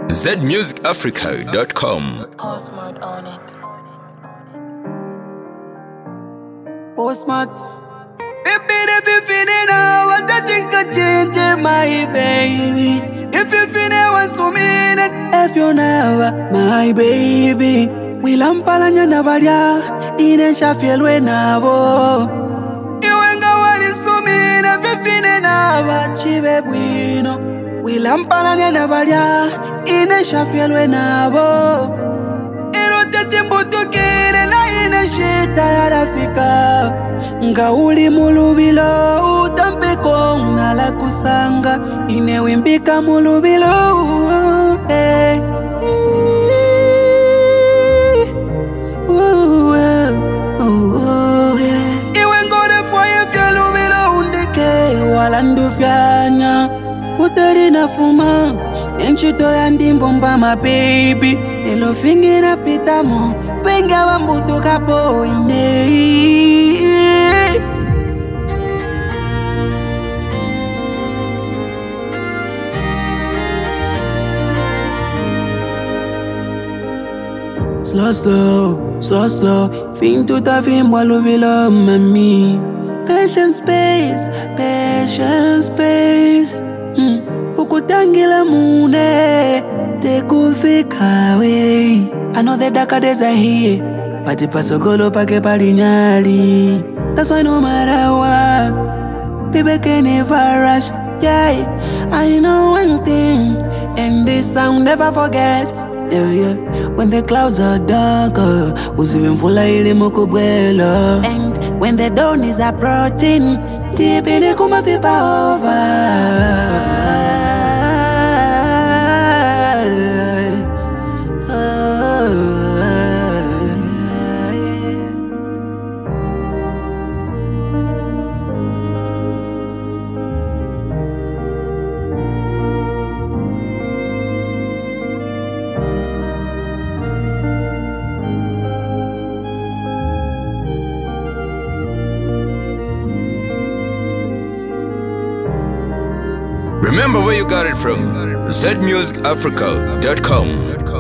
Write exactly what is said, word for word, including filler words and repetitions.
z music africa dot com. Postmart on it. Postmart. Baby, if you feel it now, what I think I change it, my baby. If you feel it once to me, then if you never, my baby. Wilampalanya na varia, inesha fielwe navo. Iwenga wari sumina, if you feel it now, chive bueno. Wilampalanya na varia, inesha fielwe navo. Irote timbu tukire na ineshita ya rafika. Ngauli mulubilo utampeko na la kusanga inewimbika mulubilo hey. Iwe ngore fwaye fya lubilo undike wala ndufyanya uteri na fuma enchito ya ndimbomba ma baby elo fingi na pitamo venga wambuto kapo ine. Slow, slow, slow, slow. Fin tout a fin, moi l'ouvre mami. Patience, space, patience, space. Mm. Ukutangila mune, te kufika we. I know the darker days are here, but the pasogolo pake palinyali. That's why no matter what, people can never rush. Yeah, I know one thing, and this I'll never forget. Yeah, yeah. When the clouds are darker, usivimvula ili mukubwela. And when the dawn is approaching, tipini kumafipa over. Remember where you got it from. z music africa dot com.